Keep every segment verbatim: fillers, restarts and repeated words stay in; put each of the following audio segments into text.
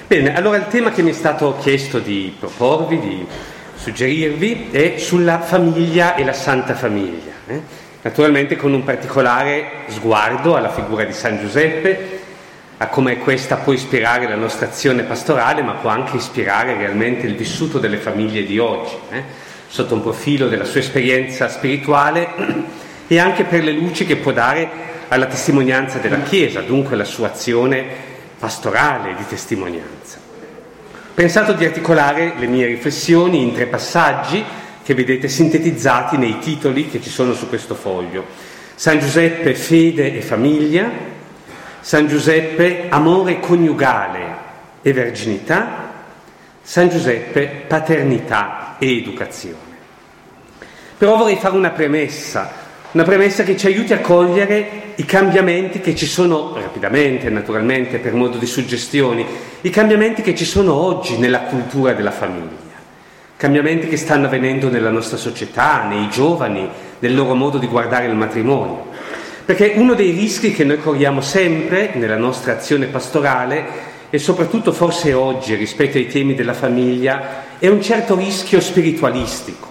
Bene, allora il tema che mi è stato chiesto di proporvi, di suggerirvi, è sulla famiglia e la Santa Famiglia, eh? Naturalmente con un particolare sguardo alla figura di San Giuseppe, a come questa può ispirare la nostra azione pastorale, ma può anche ispirare realmente il vissuto delle famiglie di oggi, eh? sotto un profilo della sua esperienza spirituale e anche per le luci che può dare alla testimonianza della Chiesa, dunque alla sua azione pastorale di testimonianza. Ho pensato di articolare le mie riflessioni in tre passaggi che vedete sintetizzati nei titoli che ci sono su questo foglio. San Giuseppe, fede e famiglia; San Giuseppe, amore coniugale e verginità; San Giuseppe, paternità e educazione. Però vorrei fare una premessa, una premessa che ci aiuti a cogliere i cambiamenti che ci sono, rapidamente naturalmente per modo di suggestioni, i cambiamenti che ci sono oggi nella cultura della famiglia, cambiamenti che stanno avvenendo nella nostra società, nei giovani, nel loro modo di guardare il matrimonio. Perché uno dei rischi che noi corriamo sempre nella nostra azione pastorale, e soprattutto forse oggi rispetto ai temi della famiglia, è un certo rischio spiritualistico.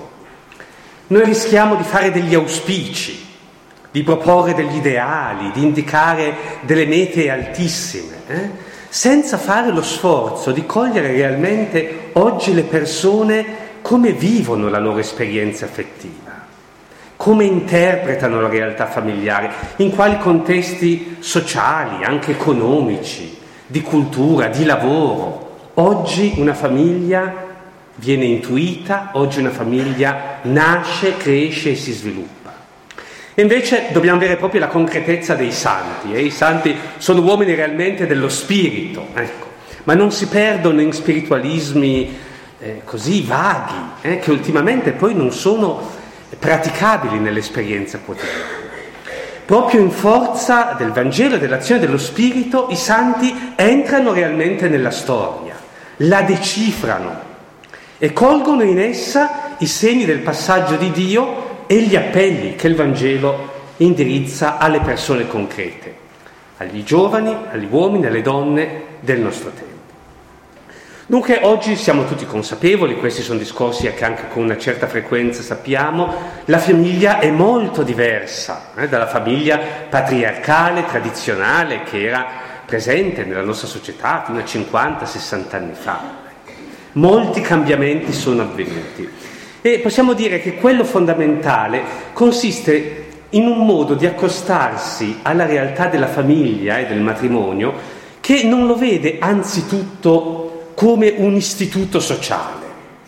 Noi rischiamo di fare degli auspici, di proporre degli ideali, di indicare delle mete altissime, eh? senza fare lo sforzo di cogliere realmente oggi le persone come vivono la loro esperienza affettiva, come interpretano la realtà familiare, in quali contesti sociali, anche economici, di cultura, di lavoro. Oggi una famiglia viene intuita, oggi una famiglia nasce, cresce e si sviluppa. E invece dobbiamo avere proprio la concretezza dei santi, e eh? i santi sono uomini realmente dello spirito, ecco, ma non si perdono in spiritualismi eh, così vaghi, eh, che ultimamente poi non sono praticabili nell'esperienza quotidiana. Proprio in forza del Vangelo e dell'azione dello Spirito i santi entrano realmente nella storia, la decifrano e colgono in essa i segni del passaggio di Dio e gli appelli che il Vangelo indirizza alle persone concrete, agli giovani, agli uomini, alle donne del nostro tempo. Dunque oggi siamo tutti consapevoli, questi sono discorsi che anche con una certa frequenza sappiamo, la famiglia è molto diversa eh, dalla famiglia patriarcale, tradizionale, che era presente nella nostra società fino a cinquanta sessanta anni fa. Molti cambiamenti sono avvenuti e possiamo dire che quello fondamentale consiste in un modo di accostarsi alla realtà della famiglia e del matrimonio che non lo vede anzitutto come un istituto sociale,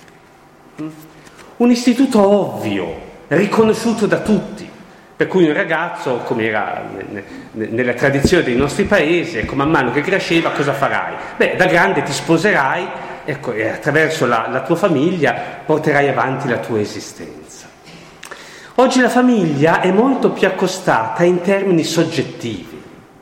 un istituto ovvio, riconosciuto da tutti, per cui un ragazzo, come era nella tradizione dei nostri paesi, ecco, man mano che cresceva cosa farai? Beh, da grande ti sposerai, ecco, e attraverso la, la tua famiglia porterai avanti la tua esistenza. Oggi la famiglia è molto più accostata in termini soggettivi,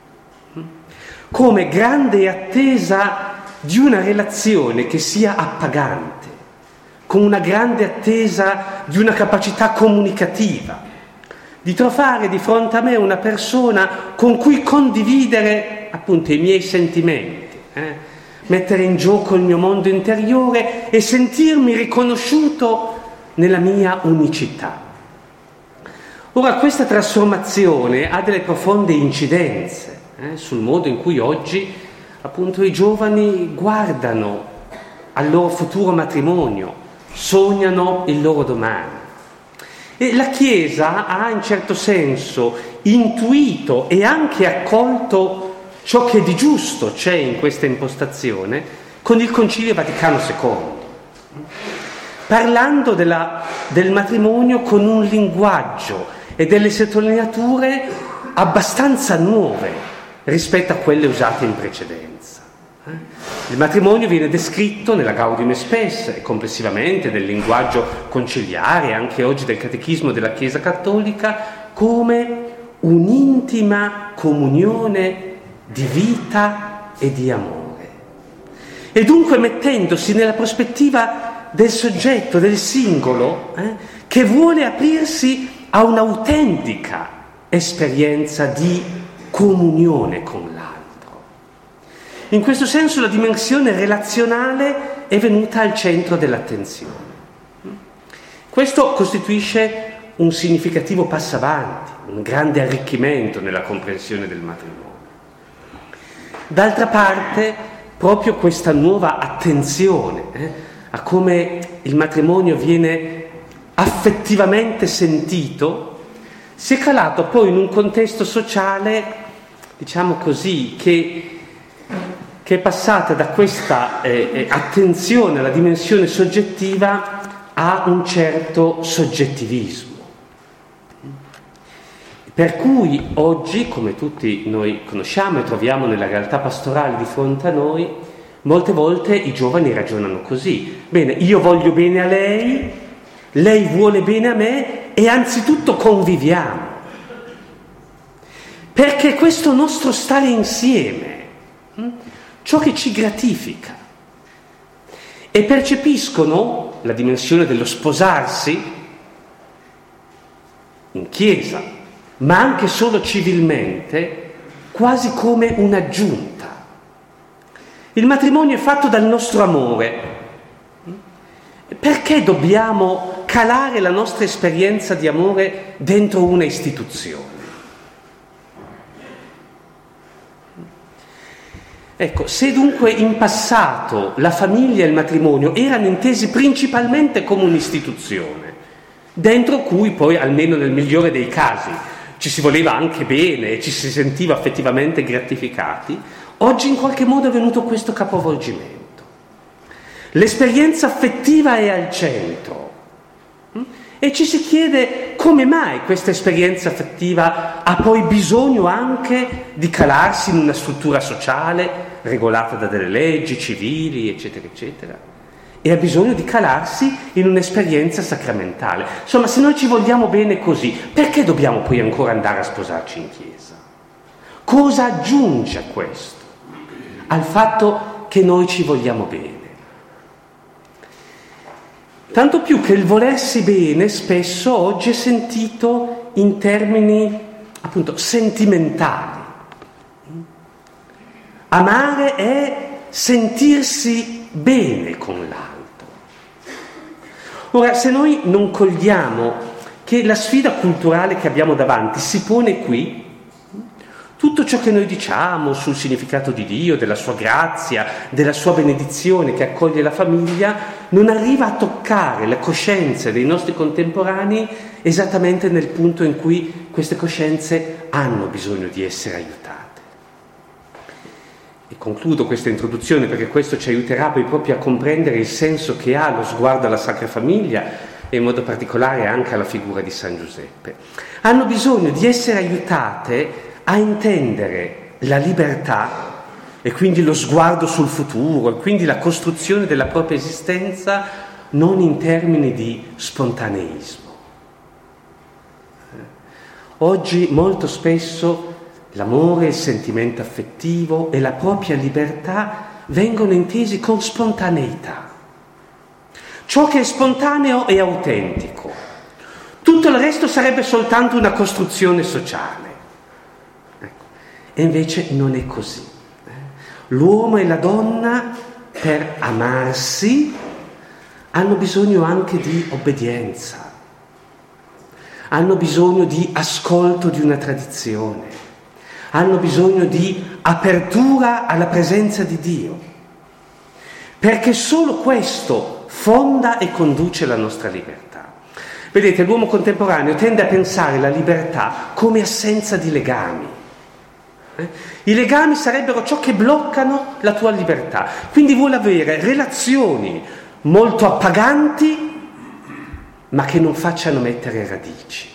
come grande attesa di una relazione che sia appagante, con una grande attesa di una capacità comunicativa, di trovare di fronte a me una persona con cui condividere appunto i miei sentimenti, eh? mettere in gioco il mio mondo interiore e sentirmi riconosciuto nella mia unicità. Ora, questa trasformazione ha delle profonde incidenze eh, sul modo in cui oggi appunto i giovani guardano al loro futuro matrimonio, sognano il loro domani. E la Chiesa ha in certo senso intuito e anche accolto ciò che di giusto c'è in questa impostazione con il Concilio Vaticano secondo, parlando della, del matrimonio con un linguaggio e delle sottolineature abbastanza nuove rispetto a quelle usate in precedenza. Il matrimonio viene descritto nella Gaudium et Spes e complessivamente nel linguaggio conciliare, anche oggi del Catechismo della Chiesa Cattolica, come un'intima comunione di vita e di amore. E dunque mettendosi nella prospettiva del soggetto, del singolo, eh, che vuole aprirsi a un'autentica esperienza di comunione con l'altro. In questo senso la dimensione relazionale è venuta al centro dell'attenzione. Questo costituisce un significativo passo avanti, un grande arricchimento nella comprensione del matrimonio. D'altra parte, proprio questa nuova attenzione eh, a come il matrimonio viene affettivamente sentito, si è calato poi in un contesto sociale, diciamo così, che, che è passata da questa eh, attenzione alla dimensione soggettiva a un certo soggettivismo. Per cui oggi, come tutti noi conosciamo e troviamo nella realtà pastorale di fronte a noi, molte volte i giovani ragionano così: bene, io voglio bene a lei, lei vuole bene a me e anzitutto conviviamo. Perché questo nostro stare insieme, ciò che ci gratifica, e percepiscono la dimensione dello sposarsi in chiesa, ma anche solo civilmente, quasi come un'aggiunta. Il matrimonio è fatto dal nostro amore. Perché dobbiamo calare la nostra esperienza di amore dentro una istituzione? Ecco, se dunque in passato la famiglia e il matrimonio erano intesi principalmente come un'istituzione, dentro cui poi, almeno nel migliore dei casi, ci si voleva anche bene e ci si sentiva affettivamente gratificati, oggi in qualche modo è venuto questo capovolgimento. L'esperienza affettiva è al centro e ci si chiede come mai questa esperienza affettiva ha poi bisogno anche di calarsi in una struttura sociale regolata da delle leggi civili, eccetera, eccetera, e ha bisogno di calarsi in un'esperienza sacramentale. Insomma, se noi ci vogliamo bene così, perché dobbiamo poi ancora andare a sposarci in chiesa? Cosa aggiunge a questo? Al fatto che noi ci vogliamo bene. Tanto più che il volersi bene spesso oggi è sentito in termini appunto sentimentali. Amare è sentirsi bene con l'altro. Ora, se noi non cogliamo che la sfida culturale che abbiamo davanti si pone qui, tutto ciò che noi diciamo sul significato di Dio, della sua grazia, della sua benedizione che accoglie la famiglia, non arriva a toccare le coscienze dei nostri contemporanei esattamente nel punto in cui queste coscienze hanno bisogno di essere aiutate. E concludo questa introduzione perché questo ci aiuterà poi proprio a comprendere il senso che ha lo sguardo alla Sacra Famiglia e in modo particolare anche alla figura di San Giuseppe. Hanno bisogno di essere aiutate a intendere la libertà e quindi lo sguardo sul futuro e quindi la costruzione della propria esistenza non in termini di spontaneismo. Oggi molto spesso l'amore, il sentimento affettivo e la propria libertà vengono intesi con spontaneità. Ciò che è spontaneo è autentico. Tutto il resto sarebbe soltanto una costruzione sociale. E invece non è così. L'uomo e la donna, per amarsi, hanno bisogno anche di obbedienza, hanno bisogno di ascolto di una tradizione, hanno bisogno di apertura alla presenza di Dio, perché solo questo fonda e conduce la nostra libertà. Vedete, l'uomo contemporaneo tende a pensare la libertà come assenza di legami. I legami sarebbero ciò che bloccano la tua libertà, quindi vuole avere relazioni molto appaganti ma che non facciano mettere radici.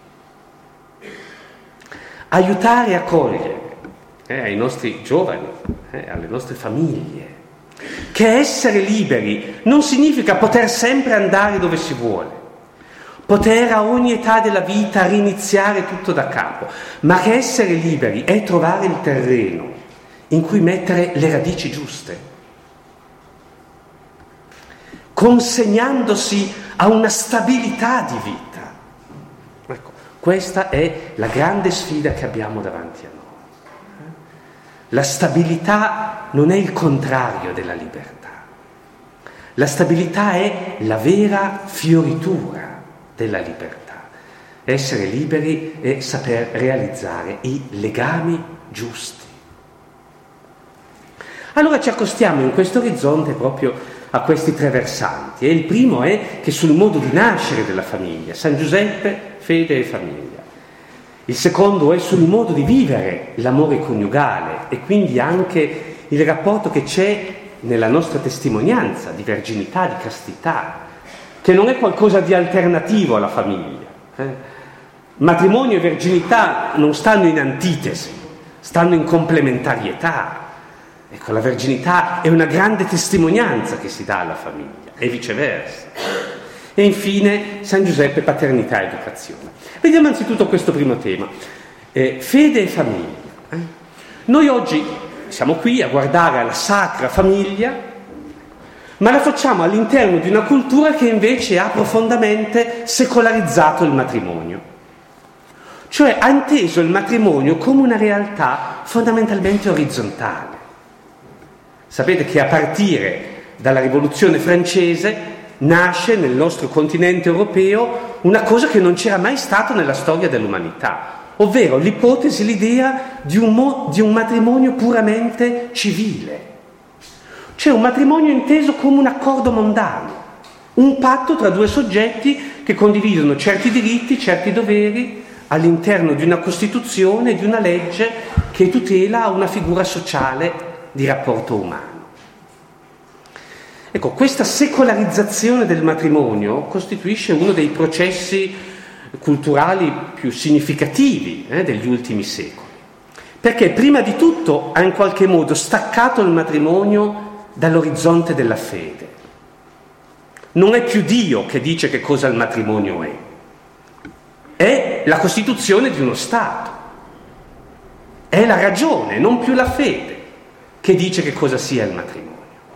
Aiutare a cogliere eh, ai nostri giovani, eh, alle nostre famiglie, che essere liberi non significa poter sempre andare dove si vuole, poter a ogni età della vita riniziare tutto da capo, ma che essere liberi è trovare il terreno in cui mettere le radici giuste, consegnandosi a una stabilità di vita. Ecco, questa è la grande sfida che abbiamo davanti a noi. La stabilità non è il contrario della libertà. La stabilità è la vera fioritura della libertà. Essere liberi e saper realizzare i legami giusti. Allora ci accostiamo in questo orizzonte proprio a questi tre versanti. E il primo è che sul modo di nascere della famiglia, San Giuseppe, fede e famiglia. Il secondo è sul modo di vivere l'amore coniugale e quindi anche il rapporto che c'è nella nostra testimonianza di verginità, di castità, che non è qualcosa di alternativo alla famiglia. Eh? Matrimonio e verginità non stanno in antitesi, stanno in complementarietà. Ecco, la verginità è una grande testimonianza che si dà alla famiglia e viceversa. E infine San Giuseppe, paternità e educazione. Vediamo anzitutto questo primo tema, eh, fede e famiglia. Eh? Noi oggi siamo qui a guardare alla sacra famiglia, ma la facciamo all'interno di una cultura che invece ha profondamente secolarizzato il matrimonio. Cioè ha inteso il matrimonio come una realtà fondamentalmente orizzontale. Sapete che a partire dalla Rivoluzione francese nasce nel nostro continente europeo una cosa che non c'era mai stata nella storia dell'umanità, ovvero l'ipotesi, l'idea di un, mo- di un matrimonio puramente civile. Cioè un matrimonio inteso come un accordo mondano, un patto tra due soggetti che condividono certi diritti, certi doveri all'interno di una Costituzione, di una legge che tutela una figura sociale di rapporto umano. Ecco, questa secolarizzazione del matrimonio costituisce uno dei processi culturali più significativi eh, degli ultimi secoli, perché prima di tutto ha in qualche modo staccato il matrimonio dall'orizzonte della fede. Non è più Dio che dice che cosa il matrimonio è, è la costituzione di uno Stato, è la ragione, non più la fede, che dice che cosa sia il matrimonio.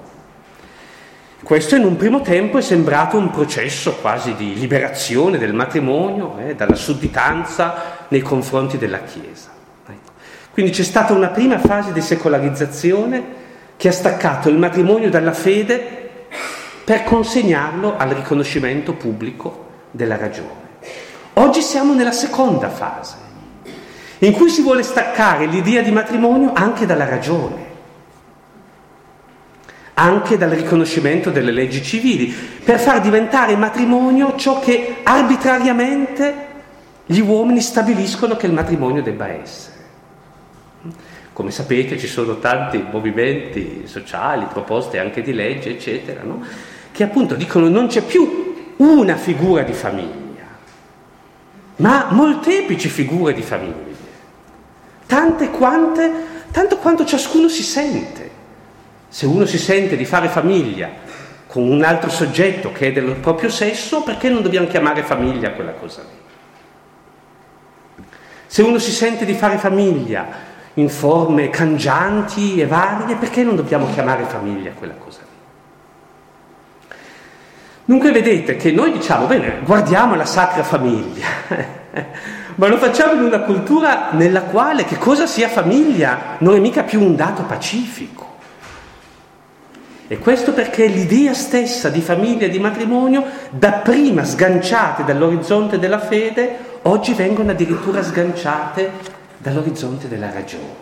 Questo in un primo tempo è sembrato un processo quasi di liberazione del matrimonio eh, dalla sudditanza nei confronti della Chiesa. Ecco. Quindi c'è stata una prima fase di secolarizzazione che ha staccato il matrimonio dalla fede per consegnarlo al riconoscimento pubblico della ragione. Oggi siamo nella seconda fase, in cui si vuole staccare l'idea di matrimonio anche dalla ragione, anche dal riconoscimento delle leggi civili, per far diventare matrimonio ciò che arbitrariamente gli uomini stabiliscono che il matrimonio debba essere. Come sapete ci sono tanti movimenti sociali, proposte anche di legge, eccetera, no? Che appunto dicono non c'è più una figura di famiglia, ma molteplici figure di famiglie, tante quante, tanto quanto ciascuno si sente. Se uno si sente di fare famiglia con un altro soggetto che è del proprio sesso, perché non dobbiamo chiamare famiglia quella cosa lì? Se uno si sente di fare famiglia in forme cangianti e varie, perché non dobbiamo chiamare famiglia quella cosa lì? Dunque vedete che noi diciamo, bene, guardiamo la sacra famiglia, ma lo facciamo in una cultura nella quale che cosa sia famiglia non è mica più un dato pacifico. E questo perché l'idea stessa di famiglia e di matrimonio, dapprima sganciate dall'orizzonte della fede, oggi vengono addirittura sganciate dall'orizzonte della ragione.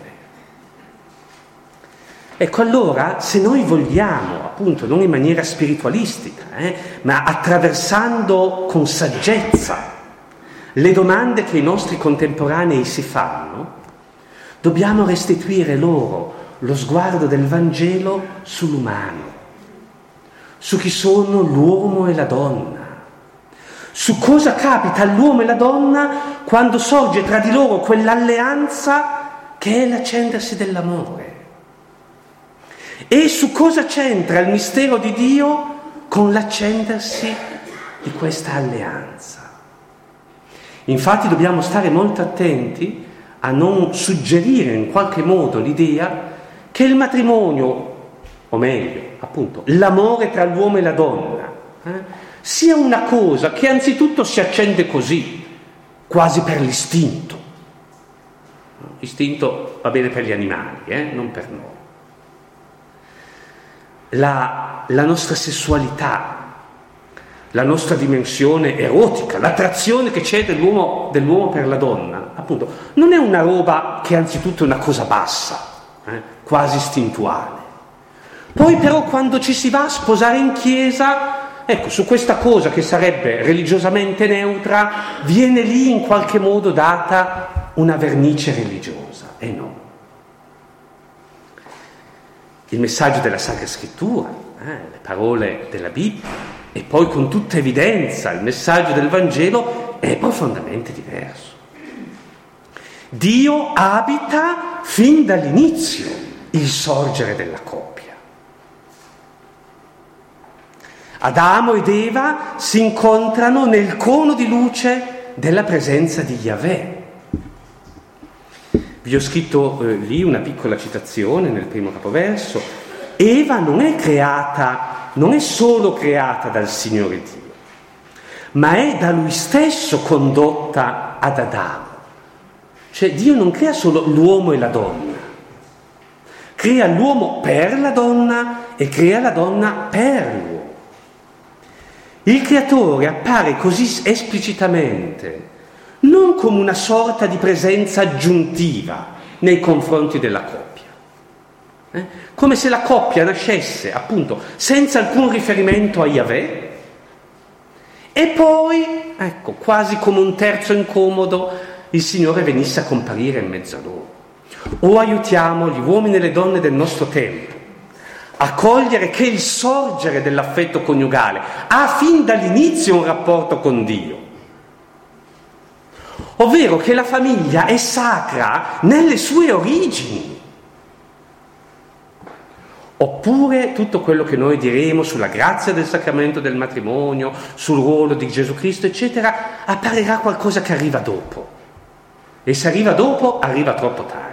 Ecco, allora, se noi vogliamo, appunto, non in maniera spiritualistica, eh, ma attraversando con saggezza le domande che i nostri contemporanei si fanno, dobbiamo restituire loro lo sguardo del Vangelo sull'umano, su chi sono l'uomo e la donna, su cosa capita all'uomo e alla donna quando sorge tra di loro quell'alleanza che è l'accendersi dell'amore, e su cosa c'entra il mistero di Dio con l'accendersi di questa alleanza. Infatti dobbiamo stare molto attenti a non suggerire in qualche modo l'idea che il matrimonio, o meglio, appunto, l'amore tra l'uomo e la donna, eh, sia una cosa che anzitutto si accende così, quasi per l'istinto, Istinto va bene per gli animali, eh? Non per noi. La, la nostra sessualità, la nostra dimensione erotica, l'attrazione che c'è dell'uomo, dell'uomo per la donna, appunto, non è una roba che anzitutto è una cosa bassa, eh? Quasi istintuale. Poi però quando ci si va a sposare in chiesa, ecco, su questa cosa che sarebbe religiosamente neutra, viene lì in qualche modo data una vernice religiosa, e no. Il messaggio della Sacra Scrittura, eh, le parole della Bibbia, e poi con tutta evidenza il messaggio del Vangelo è profondamente diverso. Dio abita fin dall'inizio il sorgere della coppia. Adamo ed Eva si incontrano nel cono di luce della presenza di Yahweh. Vi ho scritto eh, lì una piccola citazione nel primo capoverso. Eva non è creata, non è solo creata dal Signore Dio, ma è da Lui stesso condotta ad Adamo. Cioè Dio non crea solo l'uomo e la donna, crea l'uomo per la donna e crea la donna per l'uomo. Il creatore appare così esplicitamente, non come una sorta di presenza aggiuntiva nei confronti della coppia, eh? Come se la coppia nascesse appunto senza alcun riferimento a Yahweh e poi, ecco, quasi come un terzo incomodo, il Signore venisse a comparire in mezzo a loro. O aiutiamo gli uomini e le donne del nostro tempo a cogliere che il sorgere dell'affetto coniugale ha fin dall'inizio un rapporto con Dio, ovvero che la famiglia è sacra nelle sue origini. Oppure tutto quello che noi diremo sulla grazia del sacramento del matrimonio, sul ruolo di Gesù Cristo, eccetera, apparirà qualcosa che arriva dopo. E se arriva dopo, arriva troppo tardi.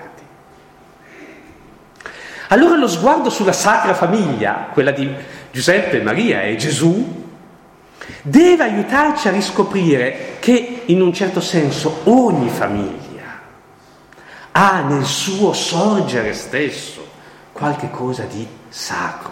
Allora lo sguardo sulla Sacra Famiglia, quella di Giuseppe, Maria e Gesù, deve aiutarci a riscoprire che in un certo senso ogni famiglia ha nel suo sorgere stesso qualche cosa di sacro.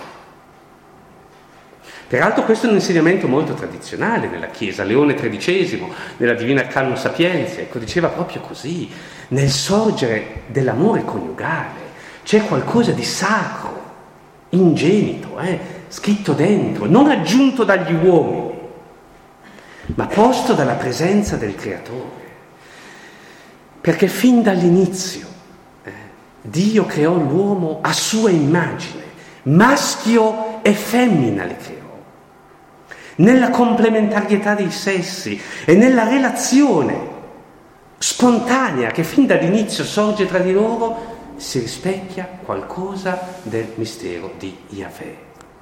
Peraltro questo è un insegnamento molto tradizionale nella Chiesa. Leone tredicesimo, nella Divina Canum Sapientiae, ecco, diceva proprio così: nel sorgere dell'amore coniugale c'è qualcosa di sacro, ingenito, eh, scritto dentro, non aggiunto dagli uomini, ma posto dalla presenza del Creatore. Perché fin dall'inizio eh, Dio creò l'uomo a sua immagine, maschio e femmina li creò, nella complementarietà dei sessi e nella relazione spontanea che fin dall'inizio sorge tra di loro. Si rispecchia qualcosa del mistero di Yahweh.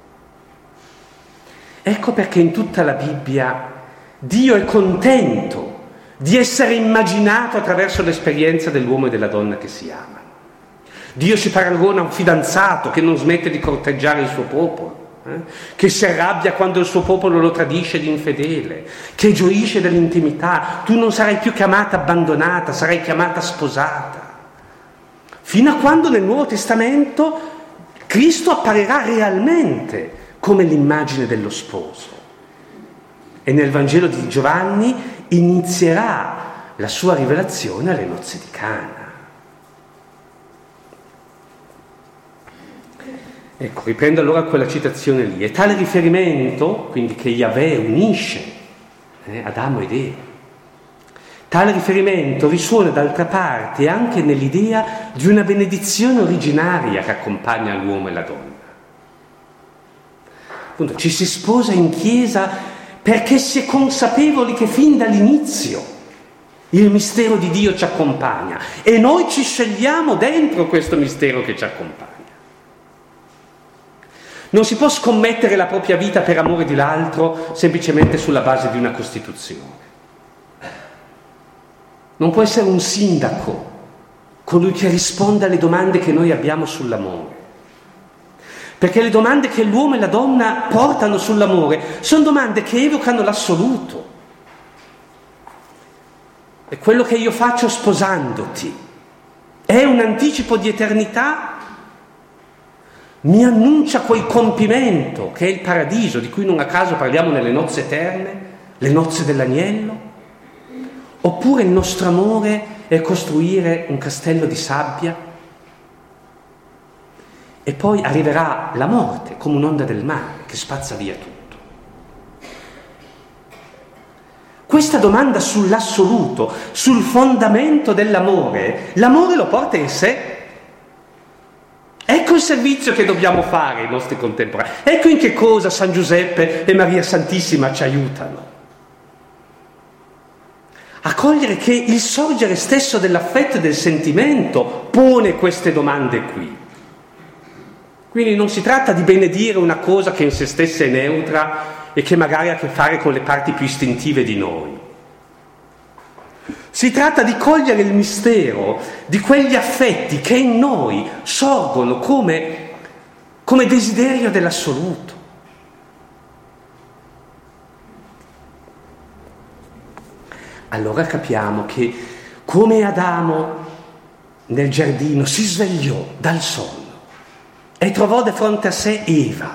Ecco perché in tutta la Bibbia Dio è contento di essere immaginato attraverso l'esperienza dell'uomo e della donna che si amano. Dio si paragona a un fidanzato che non smette di corteggiare il suo popolo, eh? che si arrabbia quando il suo popolo lo tradisce di infedele, che gioisce dell'intimità. Tu non sarai più chiamata abbandonata, sarai chiamata sposata. Fino a quando nel Nuovo Testamento Cristo apparirà realmente come l'immagine dello sposo. E nel Vangelo di Giovanni inizierà la sua rivelazione alle nozze di Cana. Ecco, riprendo allora quella citazione lì. E tale riferimento, quindi che Yahweh unisce eh, Adamo ed Eva, tale riferimento risuona d'altra parte anche nell'idea di una benedizione originaria che accompagna l'uomo e la donna. Appunto, ci si sposa in chiesa perché si è consapevoli che fin dall'inizio il mistero di Dio ci accompagna e noi ci scegliamo dentro questo mistero che ci accompagna. Non si può scommettere la propria vita per amore di l'altro semplicemente sulla base di una Costituzione. Non può essere un sindaco colui che risponda alle domande che noi abbiamo sull'amore. Perché le domande che l'uomo e la donna portano sull'amore sono domande che evocano l'assoluto. È quello che io faccio sposandoti. È un anticipo di eternità? Mi annuncia quel compimento che è il paradiso, di cui non a caso parliamo nelle nozze eterne, le nozze dell'agnello? Oppure il nostro amore è costruire un castello di sabbia e poi arriverà la morte come un'onda del mare che spazza via tutto? Questa domanda sull'assoluto, sul fondamento dell'amore, l'amore lo porta in sé. Ecco il servizio che dobbiamo fare ai nostri contemporanei. Ecco in che cosa San Giuseppe e Maria Santissima ci aiutano. A cogliere che il sorgere stesso dell'affetto e del sentimento pone queste domande qui. Quindi non si tratta di benedire una cosa che in se stessa è neutra e che magari ha a che fare con le parti più istintive di noi. Si tratta di cogliere il mistero di quegli affetti che in noi sorgono come, come desiderio dell'assoluto. Allora capiamo che come Adamo nel giardino si svegliò dal sonno e trovò di fronte a sé Eva.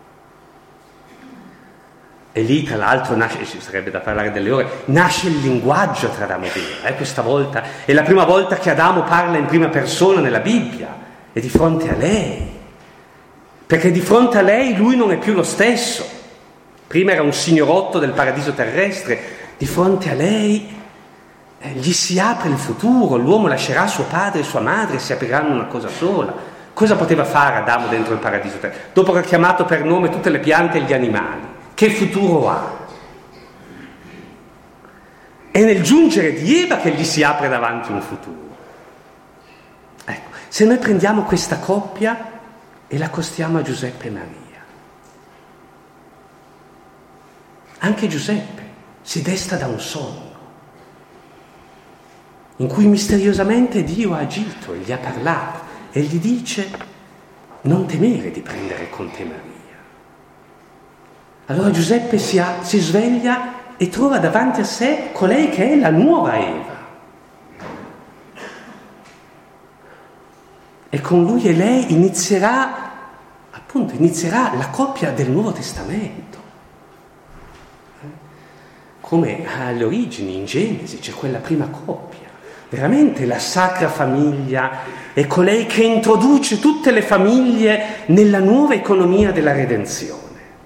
E lì tra l'altro nasce, ci sarebbe da parlare delle ore, nasce il linguaggio tra Adamo ed Eva. Eh, questa volta è la prima volta che Adamo parla in prima persona nella Bibbia, e di fronte a lei, perché di fronte a lei lui non è più lo stesso. Prima era un signorotto del paradiso terrestre, di fronte a lei eh, gli si apre il futuro, l'uomo lascerà suo padre e sua madre e si apriranno una cosa sola. Cosa poteva fare Adamo dentro il paradiso terrestre? Dopo che ha chiamato per nome tutte le piante e gli animali, che futuro ha? È nel giungere di Eva che gli si apre davanti un futuro. Ecco, se noi prendiamo questa coppia e la accostiamo a Giuseppe e Maria, anche Giuseppe si desta da un sogno in cui misteriosamente Dio ha agito e gli ha parlato e gli dice: non temere di prendere con te Maria. Allora Giuseppe si, ha, si sveglia e trova davanti a sé colei che è la nuova Eva. E con lui e lei inizierà, appunto, inizierà la coppia del Nuovo Testamento. Come alle origini, in Genesi, c'è quella prima coppia. Veramente la Sacra Famiglia è colei che introduce tutte le famiglie nella nuova economia della redenzione.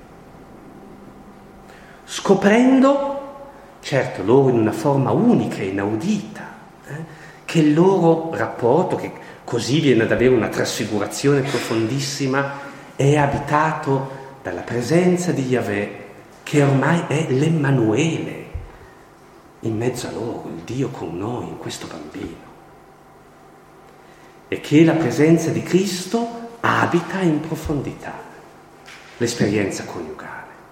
Scoprendo, certo loro in una forma unica e inaudita, eh, che il loro rapporto, che così viene ad avere una trasfigurazione profondissima, è abitato dalla presenza di Yahweh, che ormai è l'Emmanuele in mezzo a loro, il Dio con noi, in questo bambino. E che la presenza di Cristo abita in profondità l'esperienza coniugale.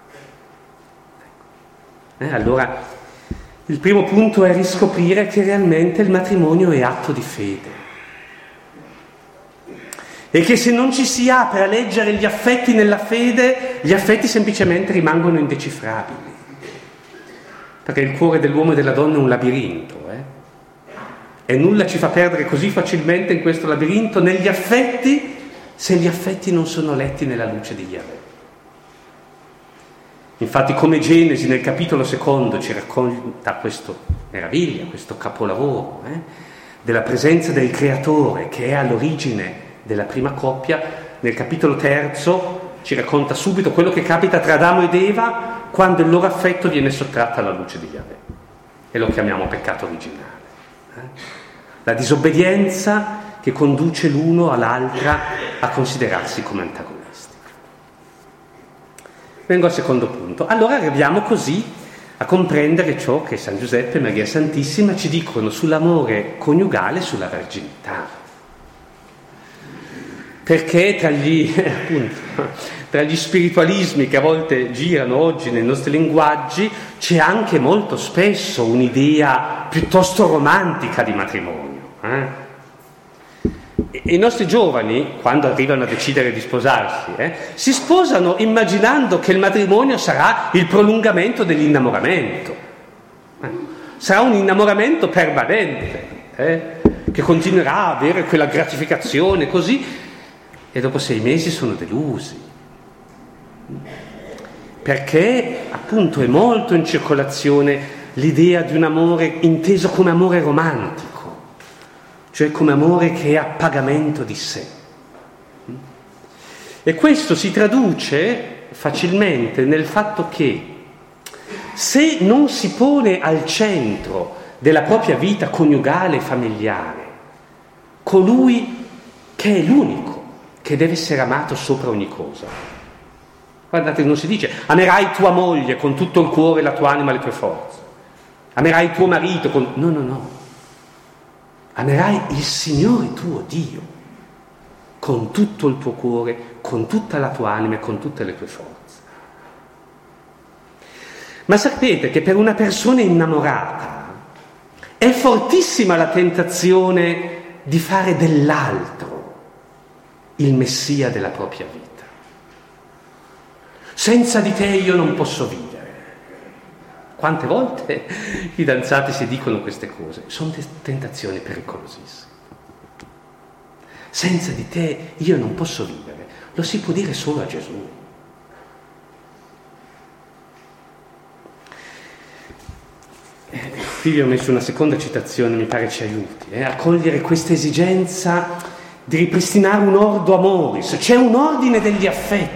Eh, allora, il primo punto è riscoprire che realmente il matrimonio è atto di fede e che se non ci si apre a leggere gli affetti nella fede, gli affetti semplicemente rimangono indecifrabili, perché il cuore dell'uomo e della donna è un labirinto, eh? E nulla ci fa perdere così facilmente in questo labirinto negli affetti, se gli affetti non sono letti nella luce di Yahweh. Infatti, come Genesi nel capitolo secondo ci racconta questa meraviglia, questo capolavoro eh, della presenza del Creatore che è all'origine della prima coppia, nel capitolo terzo ci racconta subito quello che capita tra Adamo ed Eva quando il loro affetto viene sottratto alla luce di Yahweh, e lo chiamiamo peccato originale. Eh? La disobbedienza che conduce l'uno all'altra a considerarsi come antagonisti. Vengo al secondo punto. Allora arriviamo così a comprendere ciò che San Giuseppe e Maria Santissima ci dicono sull'amore coniugale e sulla verginità. Perché tra gli, appunto, tra gli spiritualismi che a volte girano oggi nei nostri linguaggi c'è anche molto spesso un'idea piuttosto romantica di matrimonio. Eh? E i nostri giovani, quando arrivano a decidere di sposarsi, eh, si sposano immaginando che il matrimonio sarà il prolungamento dell'innamoramento. Eh? Sarà un innamoramento permanente. eh, che continuerà a avere quella gratificazione così, e dopo sei mesi sono delusi. Perché appunto è molto in circolazione l'idea di un amore inteso come amore romantico, cioè come amore che è a pagamento di sé. E questo si traduce facilmente nel fatto che se non si pone al centro della propria vita coniugale e familiare colui che è l'unico che deve essere amato sopra ogni cosa. Guardate, non si dice amerai tua moglie con tutto il cuore, la tua anima e le tue forze, amerai tuo marito con... no, no, no, amerai il Signore tuo Dio con tutto il tuo cuore, con tutta la tua anima e con tutte le tue forze. Ma sapete che per una persona innamorata è fortissima la tentazione di fare dell'altro il messia della propria vita. Senza di te io non posso vivere. Quante volte i fidanzati si dicono queste cose? Sono tentazioni pericolosissime. Senza di te io non posso vivere. Lo si può dire solo a Gesù. Qui vi ho messo una seconda citazione, mi pare ci aiuti, eh, a cogliere questa esigenza di ripristinare un ordo amoris. C'è un ordine degli affetti.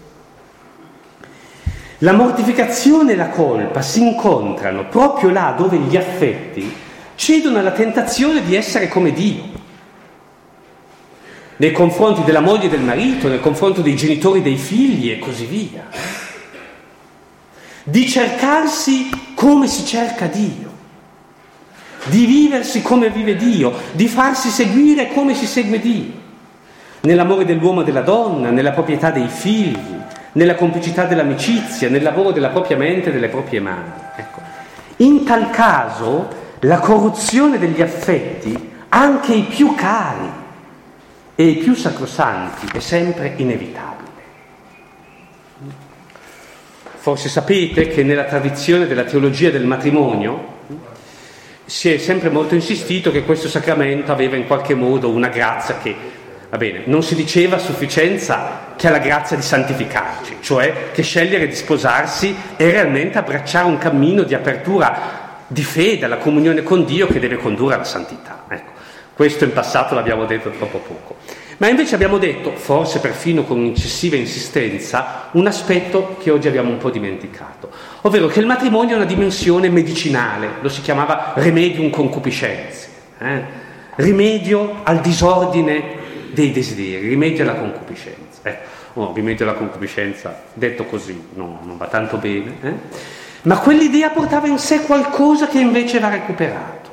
La mortificazione e la colpa si incontrano proprio là dove gli affetti cedono alla tentazione di essere come Dio. Nei confronti della moglie e del marito, nel confronto dei genitori dei figli e così via. Di cercarsi come si cerca Dio, di viversi come vive Dio, di farsi seguire come si segue Dio, nell'amore dell'uomo e della donna, nella proprietà dei figli, nella complicità dell'amicizia, nel lavoro della propria mente e delle proprie mani. Ecco. In tal caso la corruzione degli affetti, anche i più cari e i più sacrosanti, è sempre inevitabile. Forse sapete che nella tradizione della teologia del matrimonio si è sempre molto insistito che questo sacramento aveva in qualche modo una grazia che, va bene, non si diceva a sufficienza che ha la grazia di santificarci, cioè che scegliere di sposarsi è realmente abbracciare un cammino di apertura di fede alla comunione con Dio che deve condurre alla santità. Ecco, questo in passato l'abbiamo detto troppo poco. Ma invece abbiamo detto, forse perfino con eccessiva insistenza, un aspetto che oggi abbiamo un po' dimenticato, ovvero che il matrimonio è una dimensione medicinale, lo si chiamava remedium concupiscentia, eh? rimedio al disordine dei desideri, rimedio alla concupiscenza. Eh, oh, rimedio alla concupiscenza, detto così, no, non va tanto bene, eh? Ma quell'idea portava in sé qualcosa che invece va recuperato,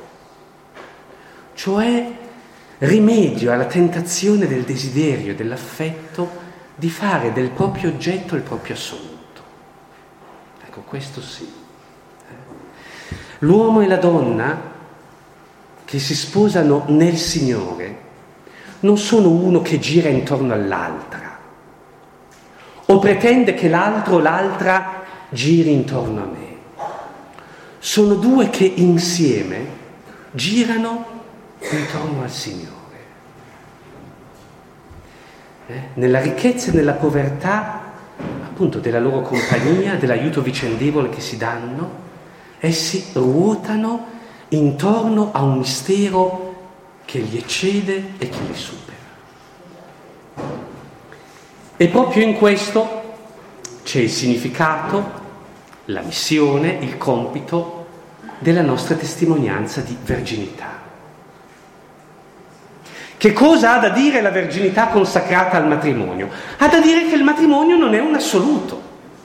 cioè rimedio alla tentazione del desiderio, dell'affetto, di fare del proprio oggetto il proprio assunto. Ecco, questo sì. L'uomo e la donna che si sposano nel Signore non sono uno che gira intorno all'altra o pretende che l'altro o l'altra giri intorno a me. Sono due che insieme girano intorno al Signore. Eh? Nella ricchezza e nella povertà, appunto, della loro compagnia, dell'aiuto vicendevole che si danno, essi ruotano intorno a un mistero che li eccede e che li supera. E proprio in questo c'è il significato, la missione, il compito della nostra testimonianza di verginità. Che cosa ha da dire la verginità consacrata al matrimonio? Ha da dire che il matrimonio non è un assoluto.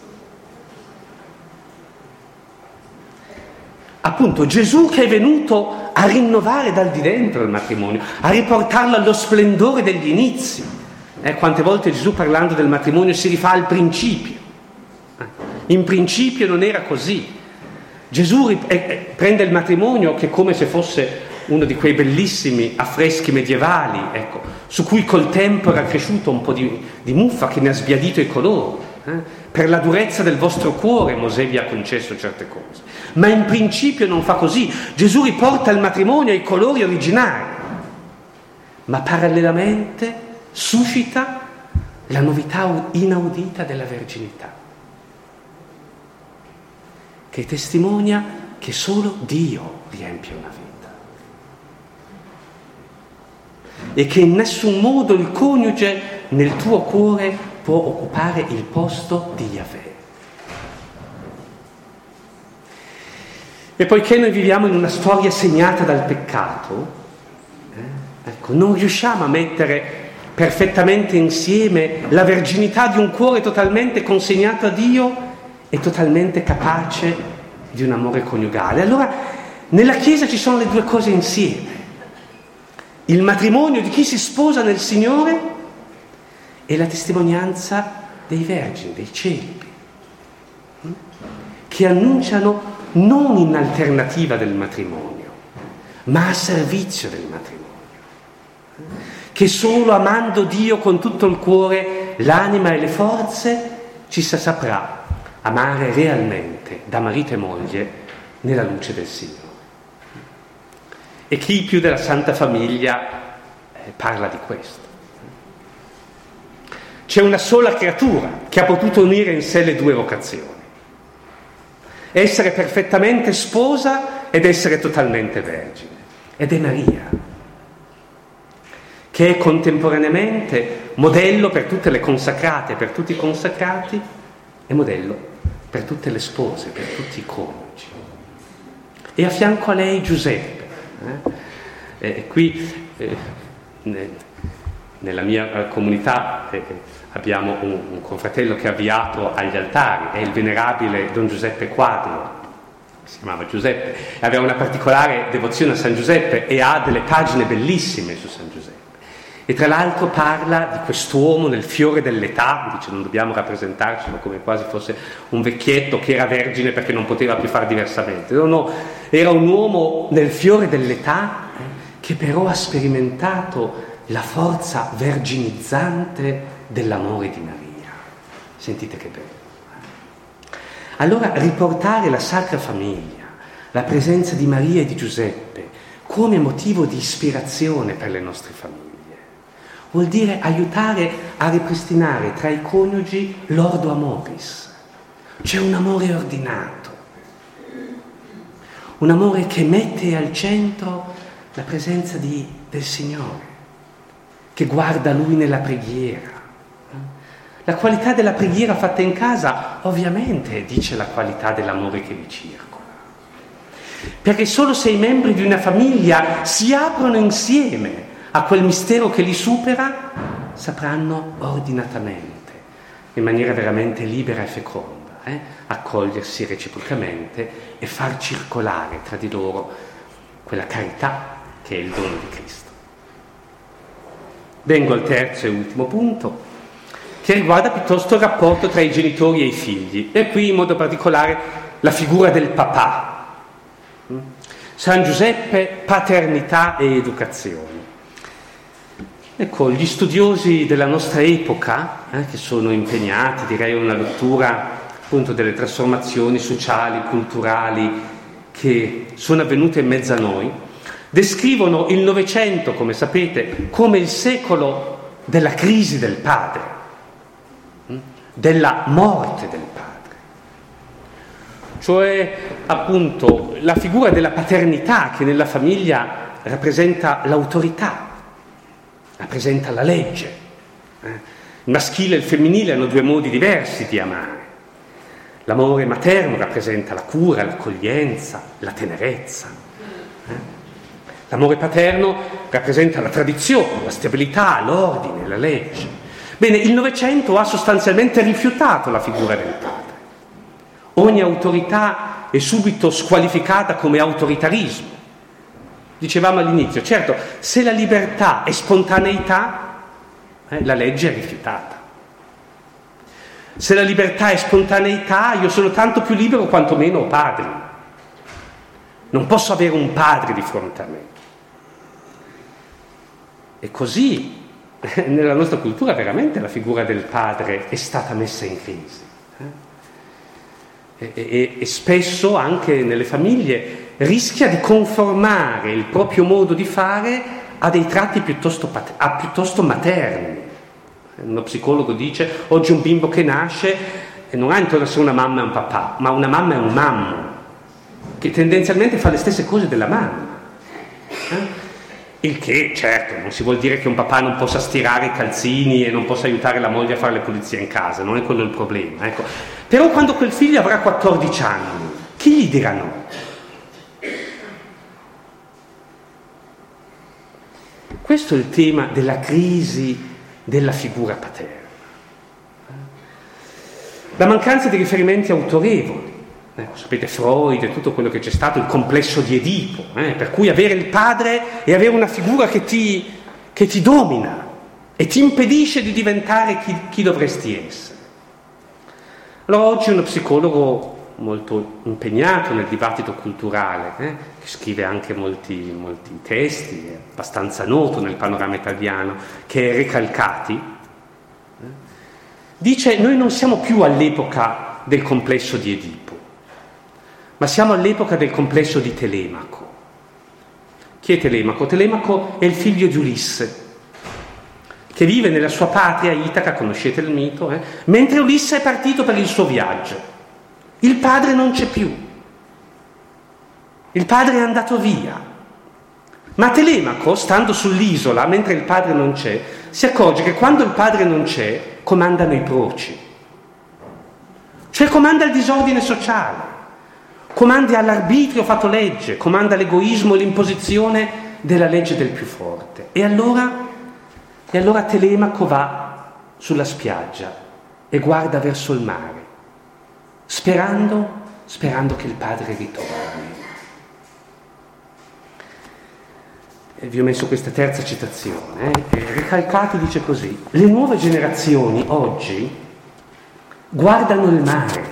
Appunto, Gesù che è venuto a rinnovare dal di dentro il matrimonio, a riportarlo allo splendore degli inizi. Eh, quante volte Gesù, parlando del matrimonio, si rifà al principio. In principio non era così. Gesù eh, eh, prende il matrimonio che è come se fosse uno di quei bellissimi affreschi medievali, ecco, su cui col tempo era cresciuto un po' di, di muffa che ne ha sbiadito i colori. Eh? per la durezza del vostro cuore Mosè vi ha concesso certe cose, ma in principio non fa così. Gesù riporta il matrimonio ai colori originari, ma parallelamente suscita la novità inaudita della verginità, che testimonia che solo Dio riempie una vita e che in nessun modo il coniuge nel tuo cuore può occupare il posto di Yahweh. E poiché noi viviamo in una storia segnata dal peccato, eh, ecco, non riusciamo a mettere perfettamente insieme la verginità di un cuore totalmente consegnato a Dio e totalmente capace di un amore coniugale. Allora, nella Chiesa ci sono le due cose insieme: il matrimonio di chi si sposa nel Signore e la testimonianza dei vergini, dei celibi, che annunciano non in alternativa del matrimonio, ma a servizio del matrimonio, che solo amando Dio con tutto il cuore, l'anima e le forze, ci saprà amare realmente da marito e moglie nella luce del Signore. E chi più della Santa Famiglia eh, parla di questo? C'è una sola creatura che ha potuto unire in sé le due vocazioni: essere perfettamente sposa ed essere totalmente vergine, ed è Maria, che è contemporaneamente modello per tutte le consacrate, per tutti i consacrati, e modello per tutte le spose, per tutti i coniugi. E a fianco a lei Giuseppe. Eh? E qui eh, nella mia comunità eh, abbiamo un, un confratello che ha avviato agli altari, è il venerabile Don Giuseppe Quadro, si chiamava Giuseppe, e aveva una particolare devozione a San Giuseppe e ha delle pagine bellissime su San Giuseppe. E tra l'altro parla di quest'uomo nel fiore dell'età, dice non dobbiamo rappresentarcelo come quasi fosse un vecchietto che era vergine perché non poteva più far diversamente. No, no, era un uomo nel fiore dell'età eh, che però ha sperimentato la forza verginizzante dell'amore di Maria. Sentite che bello. Allora riportare la Sacra Famiglia, la presenza di Maria e di Giuseppe come motivo di ispirazione per le nostre famiglie vuol dire aiutare a ripristinare tra i coniugi l'ordo amoris. C'è un amore ordinato, un amore che mette al centro la presenza di, del Signore, che guarda Lui nella preghiera. La qualità della preghiera fatta in casa ovviamente dice la qualità dell'amore che vi circola, perché solo se i membri di una famiglia si aprono insieme a quel mistero che li supera, sapranno ordinatamente, in maniera veramente libera e feconda, eh, accogliersi reciprocamente e far circolare tra di loro quella carità che è il dono di Cristo. Vengo al terzo e ultimo punto, che riguarda piuttosto il rapporto tra i genitori e i figli, e qui in modo particolare la figura del papà. San Giuseppe, paternità e educazione. Ecco, gli studiosi della nostra epoca, eh, che sono impegnati, direi, in una lettura appunto delle trasformazioni sociali, culturali che sono avvenute in mezzo a noi, descrivono il Novecento, come sapete, come il secolo della crisi del padre, della morte del padre. Cioè, appunto, la figura della paternità che nella famiglia rappresenta l'autorità, rappresenta la legge. Eh? Il maschile e il femminile hanno due modi diversi di amare. L'amore materno rappresenta la cura, l'accoglienza, la tenerezza. Eh? L'amore paterno rappresenta la tradizione, la stabilità, l'ordine, la legge. Bene, il Novecento ha sostanzialmente rifiutato la figura del padre. Ogni autorità è subito squalificata come autoritarismo. Dicevamo all'inizio, certo, se la libertà è spontaneità, eh, la legge è rifiutata. Se la libertà è spontaneità, io sono tanto più libero quanto meno ho padri. Non posso avere un padre di fronte a me. E così, nella nostra cultura, veramente la figura del padre è stata messa in crisi. Eh? E, e, e spesso anche nelle famiglie rischia di conformare il proprio modo di fare a dei tratti piuttosto, pat- a piuttosto materni. Uno psicologo dice: oggi un bimbo che nasce e non ha intorno a sé una mamma e un papà, ma una mamma e un mammo, che tendenzialmente fa le stesse cose della mamma. Eh? Il che, certo, non si vuol dire che un papà non possa stirare i calzini e non possa aiutare la moglie a fare le pulizie in casa, non è quello il problema. Ecco. Però quando quel figlio avrà quattordici anni, chi gli dirà no? Questo è il tema della crisi della figura paterna. La mancanza di riferimenti autorevoli. Ecco, sapete, Freud e tutto quello che c'è stato, il complesso di Edipo, eh, per cui avere il padre e avere una figura che ti, che ti domina e ti impedisce di diventare chi, chi dovresti essere. Allora oggi uno psicologo molto impegnato nel dibattito culturale, eh, che scrive anche molti, molti testi, è abbastanza noto nel panorama italiano, che è Recalcati, eh, dice: noi non siamo più all'epoca del complesso di Edipo, ma siamo all'epoca del complesso di Telemaco. Chi è Telemaco? Telemaco è il figlio di Ulisse, che vive nella sua patria Itaca, conoscete il mito, eh? mentre Ulisse è partito per il suo viaggio. Il padre non c'è più, il padre è andato via, ma Telemaco, stando sull'isola mentre il padre non c'è, si accorge che quando il padre non c'è comandano i proci, cioè comanda il disordine sociale, comanda all'arbitrio fatto legge, comanda l'egoismo e l'imposizione della legge del più forte. E allora, e allora Telemaco va sulla spiaggia e guarda verso il mare, sperando, sperando che il padre ritorni. E vi ho messo questa terza citazione. Eh? Recalcati dice così: le nuove generazioni oggi guardano il mare,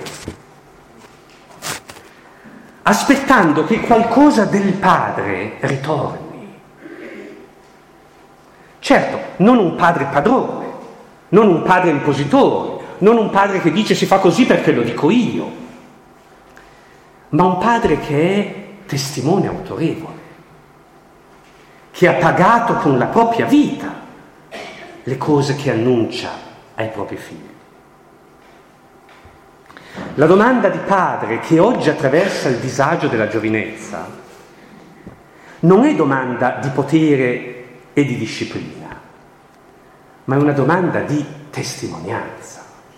aspettando che qualcosa del padre ritorni. Certo, non un padre padrone, non un padre impositore, non un padre che dice si fa così perché lo dico io, ma un padre che è testimone autorevole, che ha pagato con la propria vita le cose che annuncia ai propri figli. La domanda di padre che oggi attraversa il disagio della giovinezza non è domanda di potere e di disciplina, ma è una domanda di testimonianza.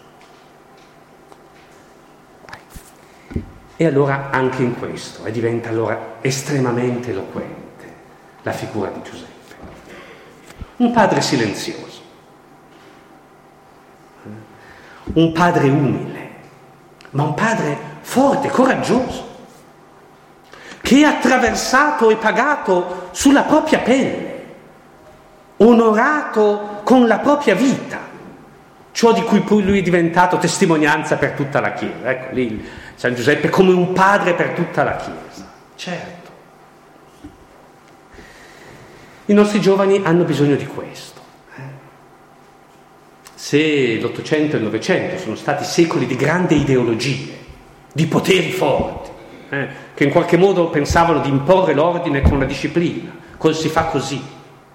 E allora anche in questo, e diventa allora estremamente eloquente la figura di Giuseppe. Un padre silenzioso, un padre umile, ma un padre forte, coraggioso, che ha attraversato e pagato sulla propria pelle, onorato con la propria vita ciò di cui poi lui è diventato testimonianza per tutta la Chiesa. Ecco lì San Giuseppe come un padre per tutta la Chiesa. Certo. I nostri giovani hanno bisogno di questo. Se l'Ottocento e il Novecento sono stati secoli di grandi ideologie, di poteri forti, eh, che in qualche modo pensavano di imporre l'ordine con la disciplina, col si fa così,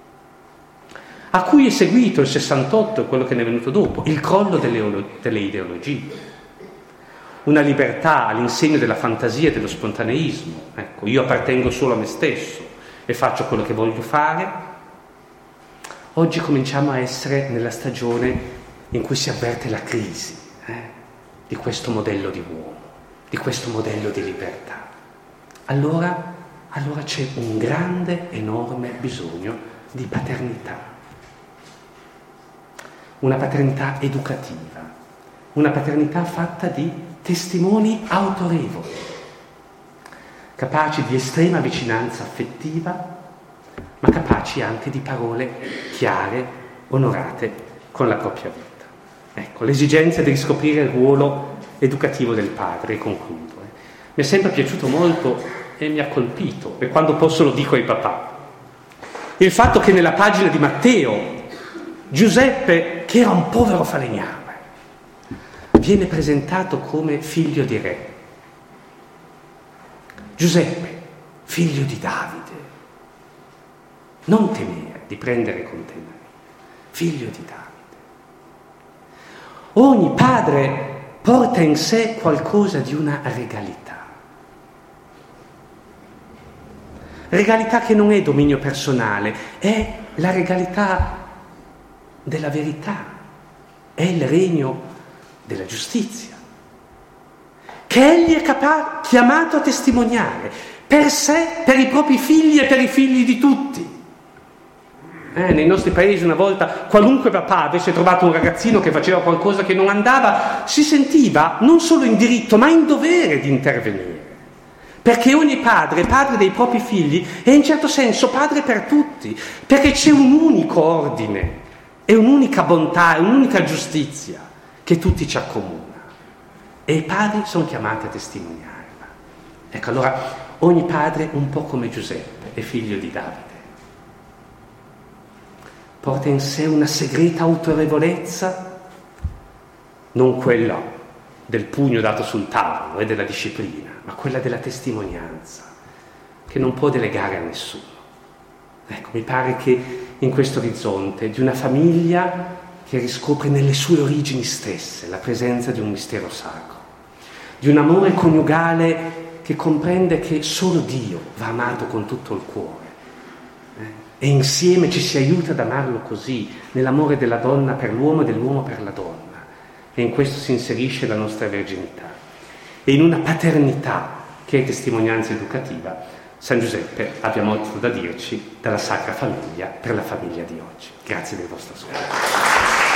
a cui è seguito il sessantotto e quello che ne è venuto dopo, il crollo delle, delle ideologie, una libertà all'insegno della fantasia e dello spontaneismo. Ecco, io appartengo solo a me stesso e faccio quello che voglio fare. Oggi cominciamo a essere nella stagione in cui si avverte la crisi eh, di questo modello di uomo, di questo modello di libertà. Allora, allora c'è un grande, enorme bisogno di paternità. Una paternità educativa, una paternità fatta di testimoni autorevoli, capaci di estrema vicinanza affettiva, ma capaci anche di parole chiare, onorate con la propria vita. Ecco, l'esigenza di riscoprire il ruolo educativo del padre, e concludo. Eh. Mi è sempre piaciuto molto e mi ha colpito, e quando posso lo dico ai papà, il fatto che nella pagina di Matteo, Giuseppe, che era un povero falegname, viene presentato come figlio di re. Giuseppe, figlio di Davide, non temere di prendere con te Maria, figlio di Davide. Ogni padre porta in sé qualcosa di una regalità. Regalità che non è dominio personale, è la regalità della verità, è il regno della giustizia, che egli è capa- chiamato a testimoniare per sé, per i propri figli e per i figli di tutti. Eh, nei nostri paesi una volta qualunque papà avesse trovato un ragazzino che faceva qualcosa che non andava, si sentiva non solo in diritto ma in dovere di intervenire, perché ogni padre, padre dei propri figli, è in certo senso padre per tutti, perché c'è un unico ordine e un'unica bontà e un'unica giustizia che tutti ci accomuna, e i padri sono chiamati a testimoniarla. Ecco, allora ogni padre, un po' come Giuseppe, è figlio di Davide, porta in sé una segreta autorevolezza, non quella del pugno dato sul tavolo e della disciplina, ma quella della testimonianza, che non può delegare a nessuno. Ecco, mi pare che in questo orizzonte di una famiglia che riscopre nelle sue origini stesse la presenza di un mistero sacro, di un amore coniugale che comprende che solo Dio va amato con tutto il cuore, e insieme ci si aiuta ad amarlo così, nell'amore della donna per l'uomo e dell'uomo per la donna, e in questo si inserisce la nostra verginità. E in una paternità che è testimonianza educativa, San Giuseppe abbia molto da dirci dalla Sacra Famiglia per la famiglia di oggi. Grazie del vostro ascolto.